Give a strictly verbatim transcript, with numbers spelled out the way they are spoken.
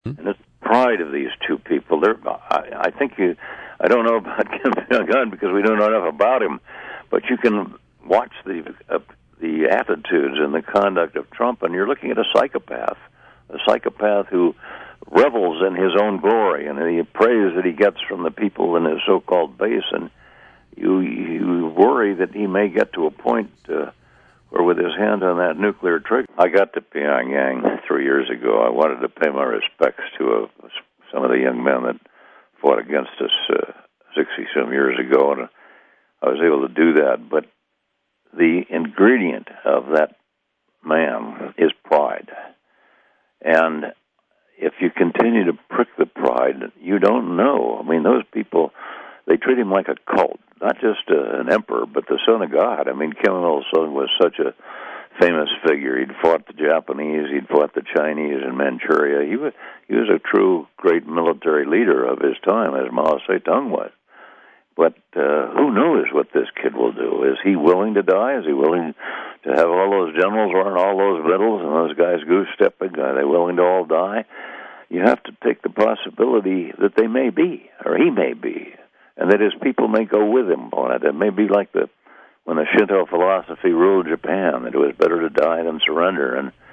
And it's the pride of these two people. They're, I, I think you, I don't know about Kim Jong-un because we don't know enough about him, but you can watch the uh, the attitudes and the conduct of Trump, and you're looking at a psychopath, a psychopath who revels in his own glory and the praise that he gets from the people in his so-called base, and you you worry that he may get to a point uh, where with his hand on that nuclear trigger. I got to Pyongyang three years ago. I wanted to pay my respects to uh, some of the young men that fought against us uh, sixty-some years ago, and I was able to do that, but the ingredient of that man is pride. And if you continue to prick the pride, you don't know. I mean, those people, they treat him like a cult, not just uh, an emperor, but the son of God. I mean, Kim Il-sung was such a famous figure. He'd fought the Japanese, he'd fought the Chinese in Manchuria. He was, he was a true great military leader of his time, as Mao Zedong was. But uh, who knows what this kid will do? Is he willing to die? Is he willing to have all those generals wearing all those medals and those guys goose-stepping? Are they willing to all die? You have to take the possibility that they may be, or he may be, and that his people may go with him on it. It may be like the when the Shinto philosophy ruled Japan, that it was better to die than surrender. And